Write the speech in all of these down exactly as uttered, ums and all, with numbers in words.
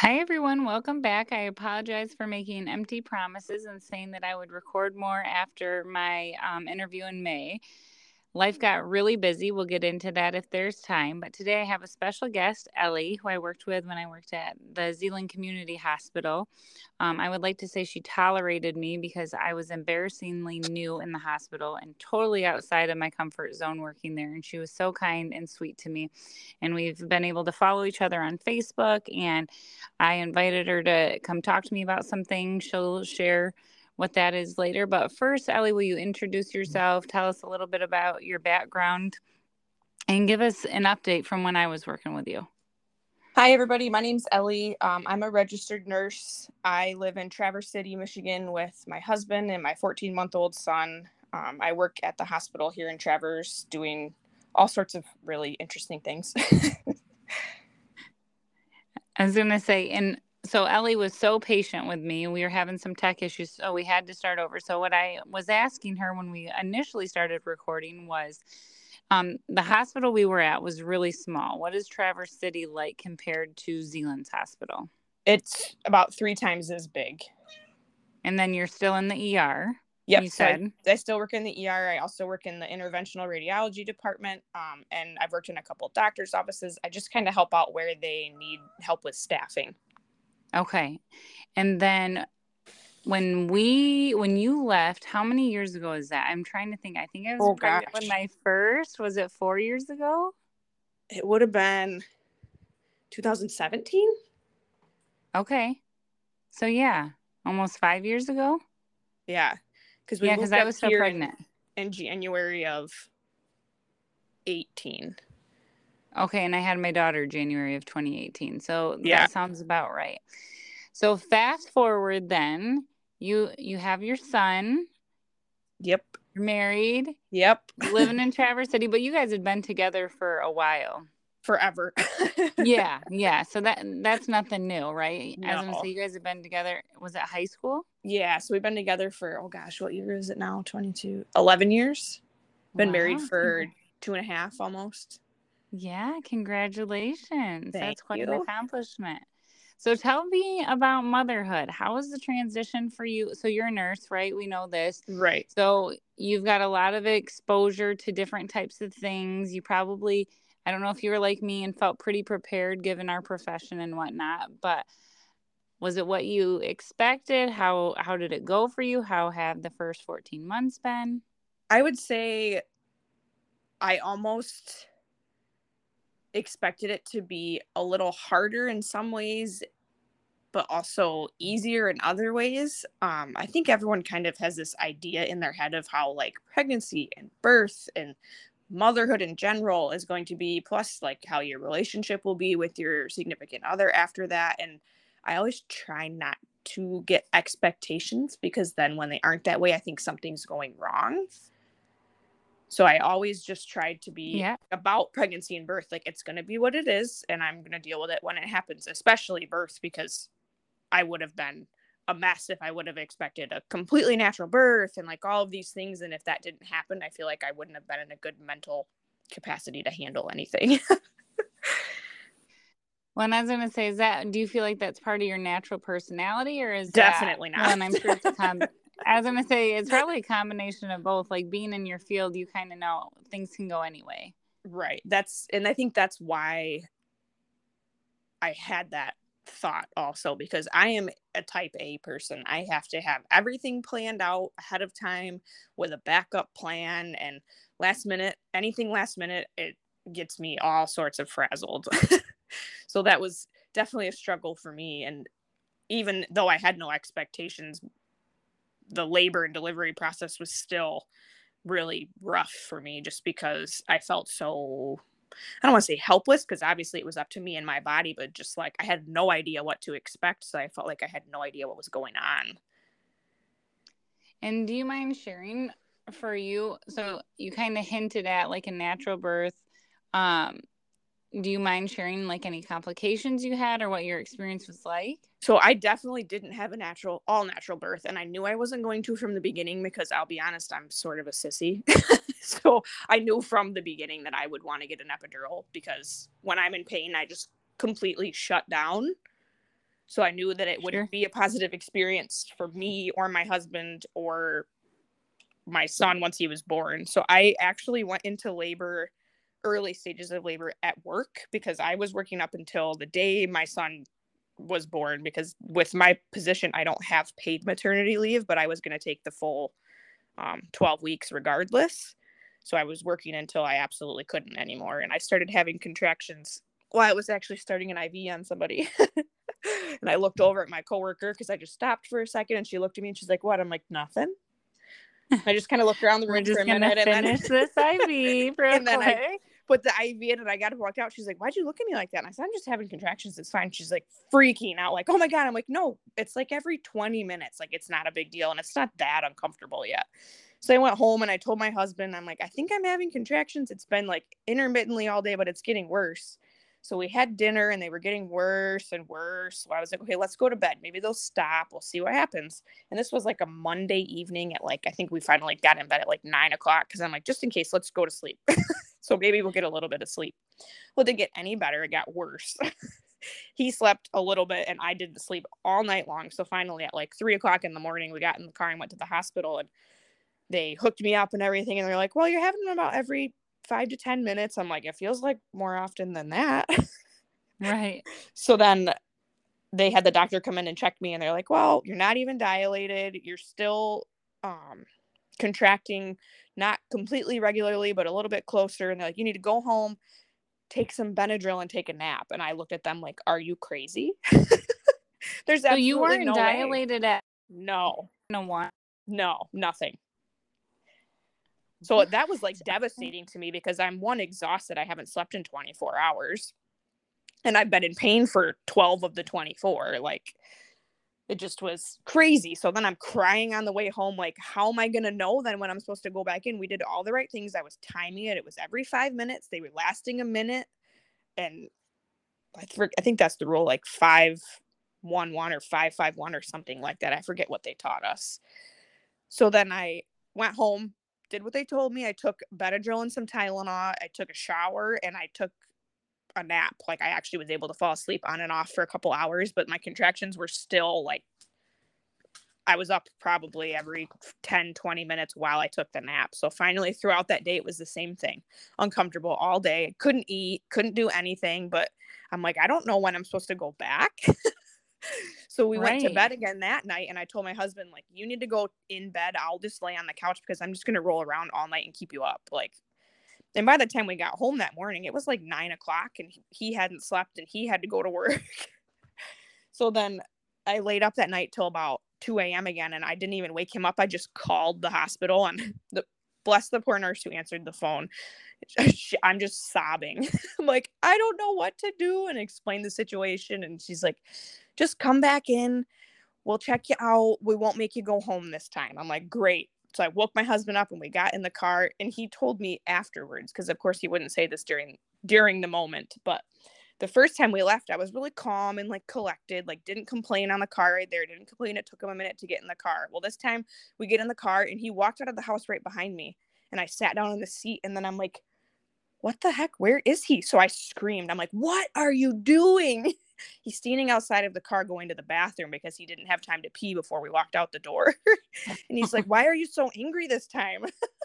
Hi, everyone. Welcome back. I apologize for making empty promises and saying that I would record more after my um, interview in May. Life got really busy. We'll get into that if there's time. But today I have a special guest, Ellie, who I worked with when I worked at the Zeeland Community Hospital. Um, I would like to say she tolerated me because I was embarrassingly new in the hospital and totally outside of my comfort zone working there. And she was so kind and sweet to me. And we've been able to follow each other on Facebook. And I invited her to come talk to me about something. She'll share what that is later. But first, Ellie, will you introduce yourself? Tell us a little bit about your background and give us an update from when I was working with you. Hi, everybody. My name's Ellie. Um, I'm a registered nurse. I live in Traverse City, Michigan with my husband and my fourteen-month-old son. Um, I work at the hospital here in Traverse doing all sorts of really interesting things. I was going to say, and so Ellie was so patient with me. We were having some tech issues, so we had to start over. So what I was asking her when we initially started recording was, um, the hospital we were at was really small. What is Traverse City like compared to Zeeland's hospital? It's about three times as big. And then you're still in the E R. Yep. You So I, said. I still work in the E R. I also work in the interventional radiology department. Um, and I've worked in a couple of doctors' offices. I just kind of help out where they need help with staffing. Okay. And then when we when you left, how many years ago is that? I'm trying to think. I think I was Oh, pregnant gosh. with my first. Was it four years ago? It would have been two thousand seventeen. Okay. So yeah, almost five years ago. Yeah. Because we Yeah, because moved I up was still here in, pregnant. in January of eighteen. Okay, and I had my daughter January of twenty eighteen. So Yeah. that sounds about right. So fast forward then, you you have your son, Yep. you're married, Yep. living in Traverse City, but you guys had been together for a while. Forever. Yeah, yeah. So that that's nothing new, right? I was gonna No. say you guys have been together. Was it high school? Yeah. So we've been together for, oh gosh, what year is it now? twenty-two, eleven years. Been married Wow. for two and a half almost. Yeah, congratulations. Thank That's quite an you. accomplishment. So tell me about motherhood. How was the transition for you? So you're a nurse, right? We know this. Right. So you've got a lot of exposure to different types of things. You probably, I don't know if you were like me and felt pretty prepared given our profession and whatnot, but was it what you expected? How how did it go for you? How have the first fourteen months been? I would say I almost expected it to be a little harder in some ways, but also easier in other ways. Um, I think everyone kind of has this idea in their head of how like pregnancy and birth and motherhood in general is going to be, plus like how your relationship will be with your significant other after that. And I always try not to get expectations because then when they aren't that way, I think something's going wrong. So I always just tried to be Yeah. about pregnancy and birth. Like it's going to be what it is. And I'm going to deal with it when it happens, especially birth, because I would have been a mess if I would have expected a completely natural birth and like all of these things. And if that didn't happen, I feel like I wouldn't have been in a good mental capacity to handle anything. Well, and I was going to say, is that, do you feel like that's part of your natural personality or is that, Definitely well, not. and I'm sure it's a com, I was going to say, it's probably a combination of both. Like being in your field, you kind of know things can go anyway. Right. That's, and I think that's why I had that thought also, because I am a type A person. I have to have everything planned out ahead of time with a backup plan, and last minute, anything last minute, it gets me all sorts of frazzled. So that was definitely a struggle for me. And even though I had no expectations, the labor and delivery process was still really rough for me just because I felt so, I don't want to say helpless, because obviously it was up to me and my body, but just like I had no idea what to expect. So I felt like I had no idea what was going on. And do you mind sharing for you? So you kind of hinted at like a natural birth. Um, do you mind sharing like any complications you had or what your experience was like? So I definitely didn't have a natural, all natural birth. And I knew I wasn't going to from the beginning, because I'll be honest, I'm sort of a sissy. So I knew from the beginning that I would want to get an epidural, because when I'm in pain, I just completely shut down. So I knew that it wouldn't Sure. be a positive experience for me or my husband or my son once he was born. So I actually went into labor, early stages of labor at work, because I was working up until the day my son was born, because with my position, I don't have paid maternity leave, but I was going to take the full um, twelve weeks regardless. So I was working until I absolutely couldn't anymore. And I started having contractions while I was actually starting an I V on somebody. And I looked over at my coworker because I just stopped for a second, and she looked at me and she's like, "What?" I'm like, "Nothing." I just kind of looked around the room We're just for a gonna minute and finish then this I V real and then quick. I put the I V in and I got to walk out. She's like, "Why'd you look at me like that?" And I said, "I'm just having contractions. It's fine." She's like freaking out, like, "Oh my God." I'm like, "No, it's like every twenty minutes. Like, it's not a big deal. And it's not that uncomfortable yet." So I went home and I told my husband, I'm like, "I think I'm having contractions. It's been like intermittently all day, but it's getting worse." So we had dinner and they were getting worse and worse. So I was like, "Okay, let's go to bed. Maybe they'll stop. We'll see what happens." And this was like a Monday evening at like, I think we finally got in bed at like nine o'clock. Cause I'm like, just in case, let's go to sleep. So maybe we'll get a little bit of sleep. Well, it didn't get any better. It got worse. He slept a little bit and I didn't sleep all night long. So finally at like three o'clock in the morning, we got in the car and went to the hospital, and they hooked me up and everything. And they're like, "Well, you're having them about every five to ten minutes. I'm like, "It feels like more often than that." Right. So then they had the doctor come in and check me, and they're like, "Well, you're not even dilated. You're still um, contracting, not completely regularly, but a little bit closer." And they're like, "You need to go home, take some Benadryl, and take a nap." And I looked at them like, "Are you crazy?" There's So absolutely you weren't no way. dilated at No, no one. no, nothing. So that was like devastating to me, because I'm one, exhausted. I haven't slept in twenty-four hours. And I've been in pain for twelve of the twenty-four. Like, it just was crazy. So then I'm crying on the way home. Like, how am I going to know then when I'm supposed to go back in? We did all the right things. I was timing it. It was every five minutes. They were lasting a minute. And I, th- I think that's the rule, like five one one or five five one or something like that. I forget what they taught us. So then I went home, did what they told me. I took Benadryl and some Tylenol. I took a shower and I took a nap. Like, I actually was able to fall asleep on and off for a couple hours, but my contractions were still like, I was up probably every ten, twenty minutes while I took the nap. So finally throughout that day, it was the same thing. Uncomfortable all day. Couldn't eat, couldn't do anything, but I'm like, I don't know when I'm supposed to go back. So we right. went to bed again that night, and I told my husband, like, "You need to go in bed. I'll just lay on the couch because I'm just going to roll around all night and keep you up." Like, and by the time we got home that morning, it was like nine o'clock, and he, he hadn't slept and he had to go to work. So then I laid up that night till about two a.m. again, and I didn't even wake him up. I just called the hospital, and the bless the poor nurse who answered the phone. I'm just sobbing. I'm like, "I don't know what to do," and explain the situation. And she's like, "Just come back in. We'll check you out. We won't make you go home this time." I'm like, "Great." So I woke my husband up and we got in the car, and he told me afterwards, because of course he wouldn't say this during during the moment, but the first time we left, I was really calm and like collected, like didn't complain on the car right there. Didn't complain. It took him a minute to get in the car. Well, this time we get in the car and he walked out of the house right behind me, and I sat down in the seat, and then I'm like, "What the heck? Where is he?" So I screamed. I'm like, "What are you doing?" He's standing outside of the car going to the bathroom because he didn't have time to pee before we walked out the door. And he's like, "Why are you so angry this time?"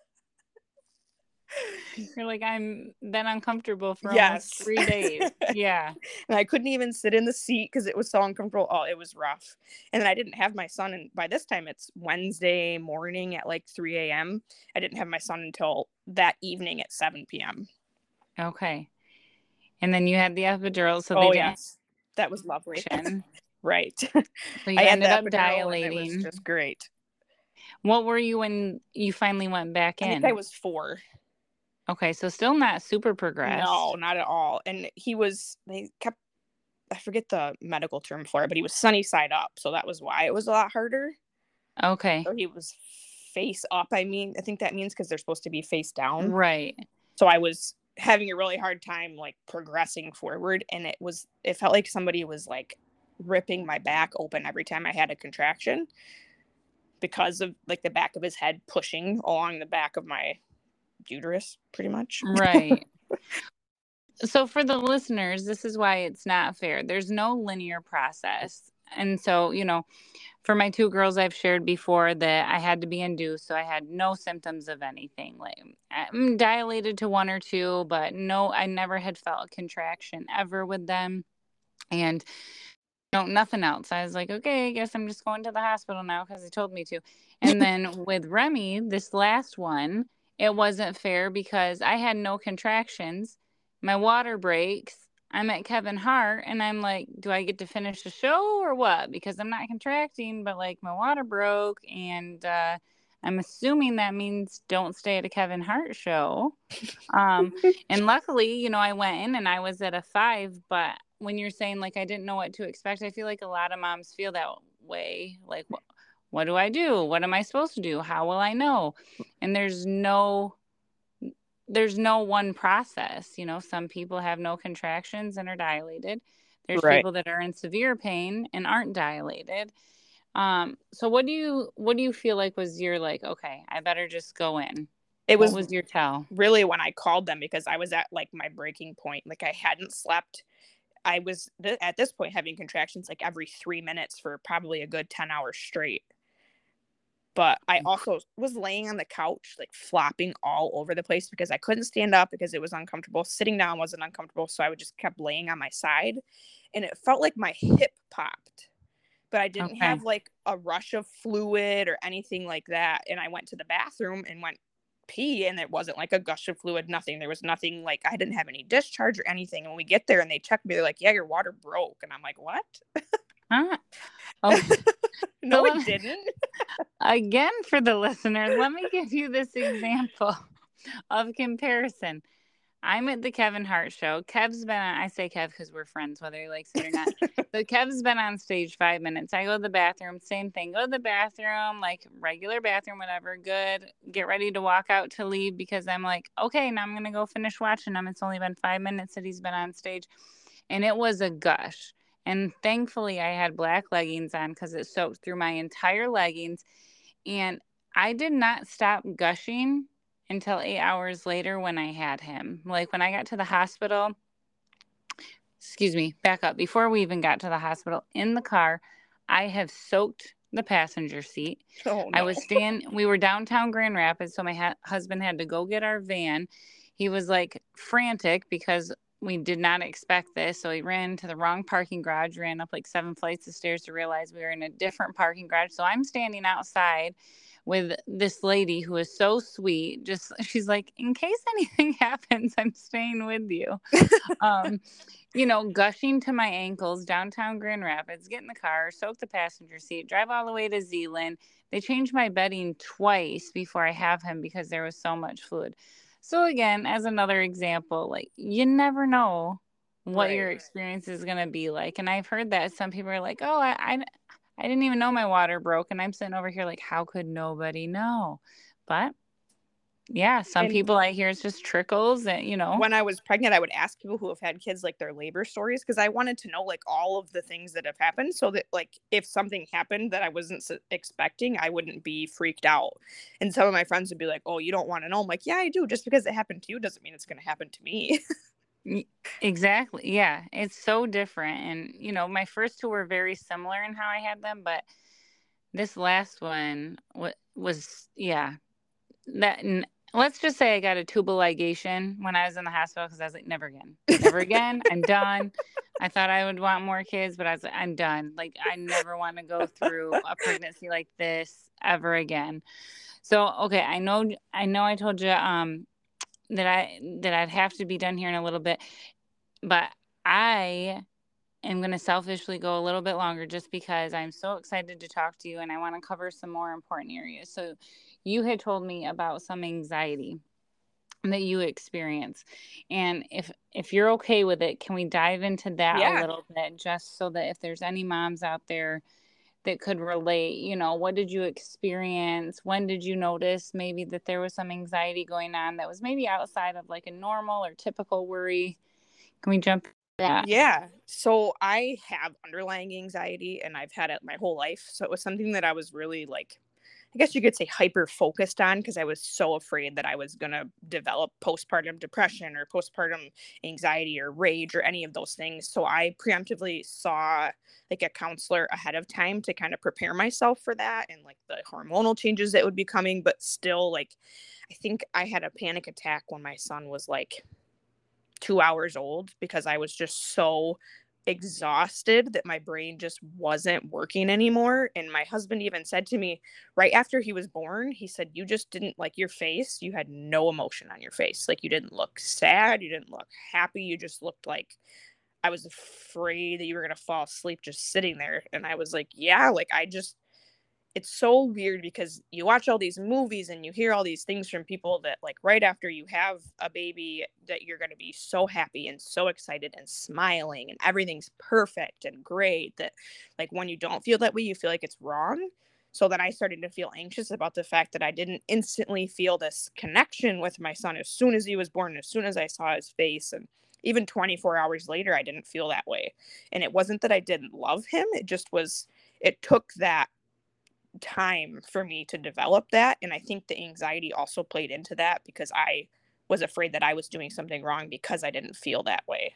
You're like, "I'm been uncomfortable for yes. almost three days. Yeah. And I couldn't even sit in the seat because it was so uncomfortable. Oh, it was rough. And then I didn't have my son. And by this time, it's Wednesday morning at like three a.m. I didn't have my son until that evening at seven p.m. Okay. And then you had the epidural. So oh, they didn't. Yes. That was lovely. Right. So you I ended had up dilating. It was just great. What were you when you finally went back in? I think I was four. Okay, so still not super progressed. No, not at all. And he was, they kept, I forget the medical term for it, but he was sunny side up. So that was why it was a lot harder. Okay. So he was face up. I mean, I think that means because they're supposed to be face down. Right. So I was having a really hard time like progressing forward. And it was, it felt like somebody was like ripping my back open every time I had a contraction, because of like the back of his head pushing along the back of my uterus, pretty much. Right. So for the listeners, this is why it's not fair. There's no linear process. and so, you know, for my two girls, I've shared before that I had to be induced, so I had no symptoms of anything. Like, I'm dilated to one or two, but no, I never had felt a contraction ever with them. And no, nothing else. I was like, okay, I guess I'm just going to the hospital now because he told me to. And then with Remy, this last one, it wasn't fair because I had no contractions. My water breaks. I'm at Kevin Hart and I'm like, do I get to finish the show or what? Because I'm not contracting, but like my water broke, and uh, I'm assuming that means don't stay at a Kevin Hart show. Um, and luckily, you know, I went in and I was at a five, but when you're saying like I didn't know what to expect, I feel like a lot of moms feel that way. Like, what, what do I do? What am I supposed to do? How will I know? And there's no there's no one process. You know, some people have no contractions and are dilated. There's Right. people that are in severe pain and aren't dilated. Um, so what do you what do you feel like was your like, okay, I better just go in? It What was, was your tell? really when I called them because I was at like my breaking point. Like I hadn't slept. I was th- at this point having contractions like every three minutes for probably a good ten hours straight. But I also was laying on the couch, like flopping all over the place because I couldn't stand up because it was uncomfortable. Sitting down wasn't uncomfortable. So I would just kept laying on my side, and it felt like my hip popped, but I didn't Okay. have like a rush of fluid or anything like that. And I went to the bathroom and went pee, and it wasn't like a gush of fluid, nothing. There was nothing, like I didn't have any discharge or anything. And when we get there and they check me, they're like, yeah, your water broke. And I'm like, what? Huh? Oh, No, so it let me- didn't. again, for the listeners, let me give you this example of comparison. I'm at the Kevin Hart show. Kev's been on, I say Kev because we're friends, whether he likes it or not. So Kev's been on stage five minutes. I go to the bathroom, same thing. Go to the bathroom, like regular bathroom, whatever, good. Get ready to walk out to leave because I'm like, okay, now I'm going to go finish watching him. It's only been five minutes that he's been on stage. And it was a gush. And thankfully, I had black leggings on because it soaked through my entire leggings. And I did not stop gushing until eight hours later when I had him. Like when I got to the hospital, excuse me, back up. Before we even got to the hospital, in the car, I have soaked the passenger seat. Oh, no. I was staying, we were downtown Grand Rapids, so my ha- husband had to go get our van. He was like frantic because we did not expect this. So he ran to the wrong parking garage, ran up like seven flights of stairs to realize we were in a different parking garage. So I'm standing outside with this lady who is so sweet. Just, she's like, in case anything happens, I'm staying with you. um, you know, gushing to my ankles, downtown Grand Rapids, get in the car, soak the passenger seat, drive all the way to Zeeland. They changed my bedding twice before I have him because there was so much fluid. So again, as another example, like you never know what Right. your experience is going to be like. And I've heard that some people are like, oh, I, I, I didn't even know my water broke. And I'm sitting over here like, how could nobody know? But yeah, some And people I hear it's just trickles and, you know. when I was pregnant, I would ask people who have had kids like their labor stories because I wanted to know like all of the things that have happened so that like if something happened that I wasn't s- expecting, I wouldn't be freaked out. And some of my friends would be like, "Oh, you don't want to know?" I'm like, "Yeah, I do. Just because it happened to you doesn't mean it's going to happen to me." Y- Exactly. Yeah. It's so different. And, you know, my first two were very similar in how I had them, but this last one wa- was, yeah, that. n- Let's just say I got a tubal ligation when I was in the hospital because I was like, never again, never again. I'm done. I thought I would want more kids, but I was like, I'm done. Like, I never want to go through a pregnancy like this ever again. So, okay, I know, I know I told you, um, that I, that I'd have to be done here in a little bit. But I am going to selfishly go a little bit longer just because I'm so excited to talk to you and I want to cover some more important areas. So you had told me about some anxiety that you experience. And if if you're okay with it, can we dive into that a Yeah. little bit just so that if there's any moms out there that could relate, you know, what did you experience? When did you notice maybe that there was some anxiety going on that was maybe outside of like a normal or typical worry? Can we jump into that? Yeah. So I have underlying anxiety and I've had it my whole life. So it was something that I was really like I guess you could say hyper focused on, because I was so afraid that I was going to develop postpartum depression or postpartum anxiety or rage or any of those things. So I preemptively saw like a counselor ahead of time to kind of prepare myself for that and like the hormonal changes that would be coming. But still, like, I think I had a panic attack when my son was like two hours old because I was just so exhausted that my brain just wasn't working anymore. And my husband even said to me right after he was born, he said, you just didn't, like, your face, you had no emotion on your face. Like, you didn't look sad, you didn't look happy, you just looked like I was afraid that you were going to fall asleep just sitting there. And I was like, yeah, like, I just, it's so weird because you watch all these movies and you hear all these things from people that like right after you have a baby that you're going to be so happy and so excited and smiling and everything's perfect and great, that like when you don't feel that way, you feel like it's wrong. So then I started to feel anxious about the fact that I didn't instantly feel this connection with my son as soon as he was born, as soon as I saw his face. And even twenty-four hours later, I didn't feel that way. And it wasn't that I didn't love him. It just was, it took that time for me to develop that. And I think the anxiety also played into that because I was afraid that I was doing something wrong because I didn't feel that way.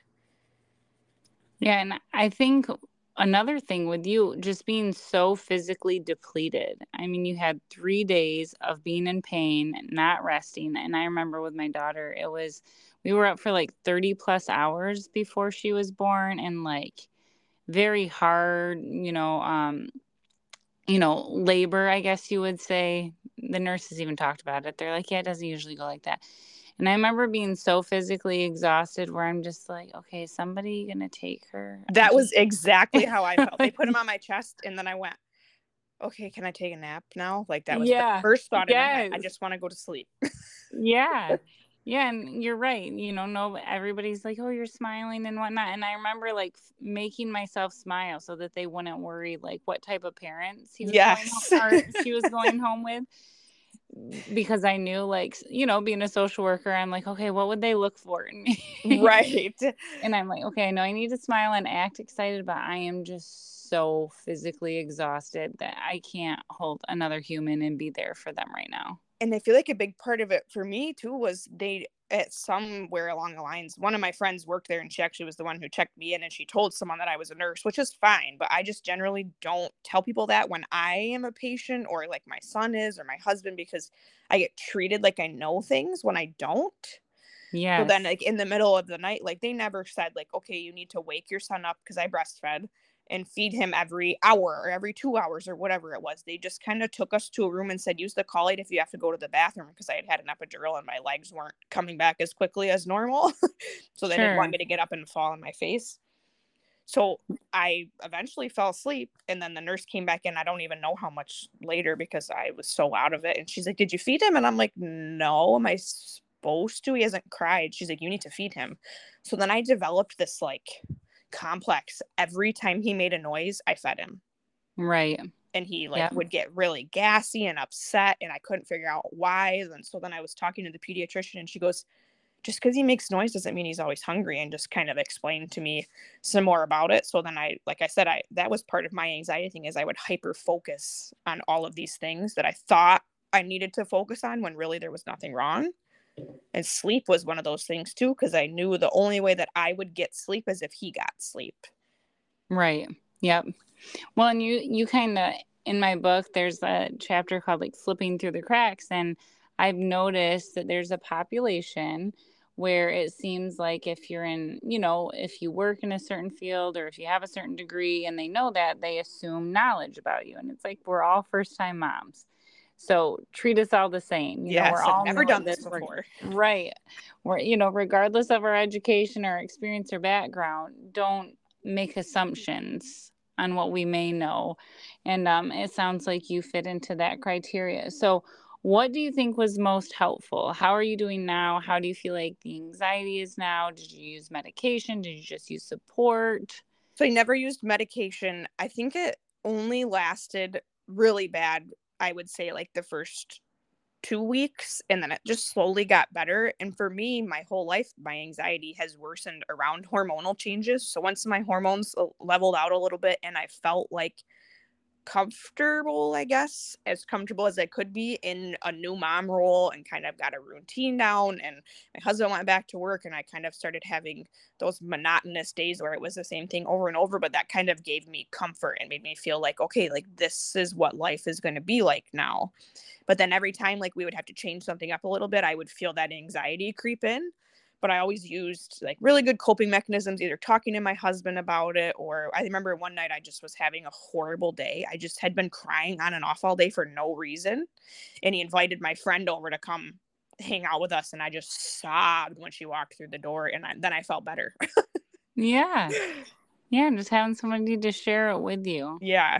Yeah. And I think another thing with you just being so physically depleted. I mean, you had three days of being in pain, not resting. And I remember with my daughter, it was, we were up for like thirty plus hours before she was born, and like very hard, you know, um, you know, labor, I guess you would say. The nurses even talked about it. They're like, yeah, it doesn't usually go like that. And I remember being so physically exhausted where I'm just like, okay, is somebody going to take her? That just... was exactly how I felt. They put him on my chest and then I went, okay, can I take a nap now? Like that was yeah. the first thought yes. in my head. I just want to go to sleep. yeah. Yeah, and you're right. You know, no, everybody's like, "Oh, you're smiling and whatnot." And I remember like making myself smile so that they wouldn't worry, like what type of parents he was yes. going home, or she was going home with. Because I knew, like, you know, being a social worker, I'm like, okay, what would they look for in me? Right. And I'm like, okay, I know I need to smile and act excited, but I am just so physically exhausted that I can't hold another human and be there for them right now. And I feel like a big part of it for me too was they, at somewhere along the lines, one of my friends worked there and she actually was the one who checked me in, and she told someone that I was a nurse, which is fine. But I just generally don't tell people that when I am a patient or like my son is or my husband, because I get treated like I know things when I don't. Yeah. So then like in the middle of the night, like they never said like, okay, you need to wake your son up, because I breastfed, and feed him every hour or every two hours or whatever it was. They just kind of took us to a room and said, use the call-aid if you have to go to the bathroom, because I had had an epidural and my legs weren't coming back as quickly as normal. So they Sure. didn't want me to get up and fall on my face. So I eventually fell asleep, and then the nurse came back in. I don't even know how much later because I was so out of it. And she's like, did you feed him? And I'm like, no, am I supposed to? He hasn't cried. She's like, you need to feed him. So then I developed this like complex. Every time he made a noise, I fed him. Right. And he like yep. would get really gassy and upset, and I couldn't figure out why. And so then I was talking to the pediatrician, and she goes, just because he makes noise doesn't mean he's always hungry, and just kind of explained to me some more about it. So then I, like I said, I, that was part of my anxiety thing, is I would hyper focus on all of these things that I thought I needed to focus on when really there was nothing wrong. And sleep was one of those things too, because I knew the only way that I would get sleep is if he got sleep. Right. Yep. Well, and you, you kind of, in my book, there's a chapter called like Slipping Through the Cracks. And I've noticed that there's a population where it seems like if you're in, you know, if you work in a certain field or if you have a certain degree and they know that, they assume knowledge about you. And it's like, we're all first time moms. So treat us all the same. You yes, know, we're all I've never done this before. Right. We're, you know, regardless of our education or experience or background, don't make assumptions on what we may know. And um, it sounds like you fit into that criteria. So what do you think was most helpful? How are you doing now? How do you feel like the anxiety is now? Did you use medication? Did you just use support? So I never used medication. I think it only lasted really bad, I would say, like the first two weeks, and then it just slowly got better. And for me, my whole life, my anxiety has worsened around hormonal changes. So once my hormones leveled out a little bit and I felt like comfortable, I guess, as comfortable as I could be in a new mom role, and kind of got a routine down. And my husband went back to work, and I kind of started having those monotonous days where it was the same thing over and over, but that kind of gave me comfort and made me feel like, okay, like this is what life is going to be like now. But then every time like we would have to change something up a little bit, I would feel that anxiety creep in. But I always used like really good coping mechanisms, either talking to my husband about it, or I remember one night I just was having a horrible day. I just had been crying on and off all day for no reason. And he invited my friend over to come hang out with us. And I just sobbed when she walked through the door. And I, then I felt better. Yeah. Yeah. Just having somebody to share it with you. Yeah.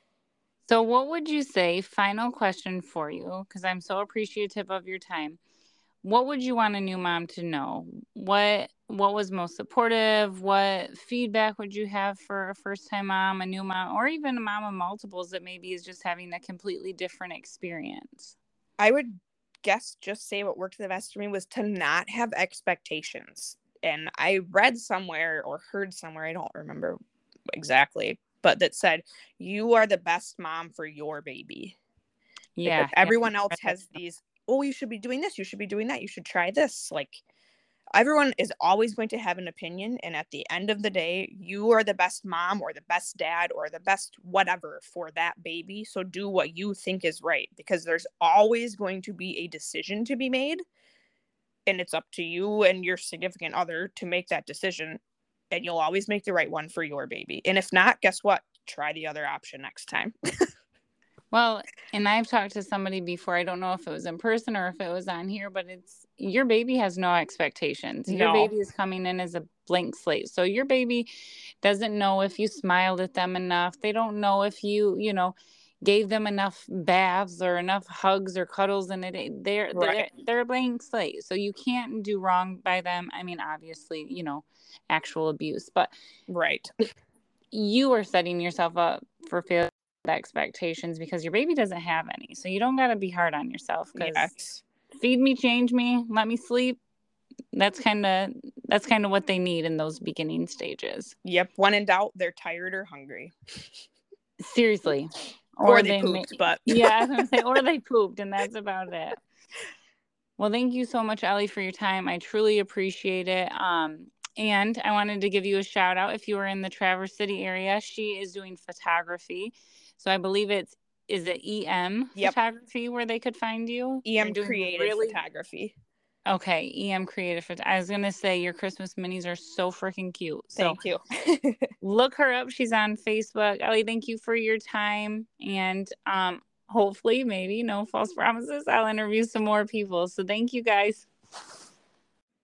So what would you say, final question for you, because I'm so appreciative of your time. What would you want a new mom to know? What what was most supportive? What feedback would you have for a first-time mom, a new mom, or even a mom of multiples that maybe is just having a completely different experience? I would guess just say what worked the best for me was to not have expectations. And I read somewhere or heard somewhere, I don't remember exactly, but that said, you are the best mom for your baby. Yeah. Because everyone yeah. else has these, oh, you should be doing this, you should be doing that, you should try this. Like, everyone is always going to have an opinion. And at the end of the day, you are the best mom or the best dad or the best whatever for that baby. So do what you think is right, because there's always going to be a decision to be made. And it's up to you and your significant other to make that decision. And you'll always make the right one for your baby. And if not, guess what? Try the other option next time. Well, and I've talked to somebody before. I don't know if it was in person or if it was on here, but it's your baby has no expectations. Your No. baby is coming in as a blank slate. So your baby doesn't know if you smiled at them enough. They don't know if you, you know, gave them enough baths or enough hugs or cuddles, and it they're Right. they're they're a blank slate. So you can't do wrong by them. I mean, obviously, you know, actual abuse, but Right. you are setting yourself up for failure expectations because your baby doesn't have any. So you don't got to be hard on yourself, because Yes. feed me, change me, let me sleep. That's kind of that's kind of what they need in those beginning stages. Yep. When in doubt, they're tired or hungry. Seriously. Or, or they, they pooped, may, but yeah, I was gonna say, or they pooped, and that's about it. Well, thank you so much, Ellie, for your time. I truly appreciate it. Um, and I wanted to give you a shout out. If you were in the Traverse City area, she is doing photography. So I believe it's, is it E M yep. Photography where they could find you? E M Creative really... Photography. Okay, E M Creative. I was going to say your Christmas minis are so freaking cute. So thank you. Look her up. She's on Facebook. Ellie, thank you for your time. And um, hopefully, maybe, no false promises, I'll interview some more people. So thank you, guys.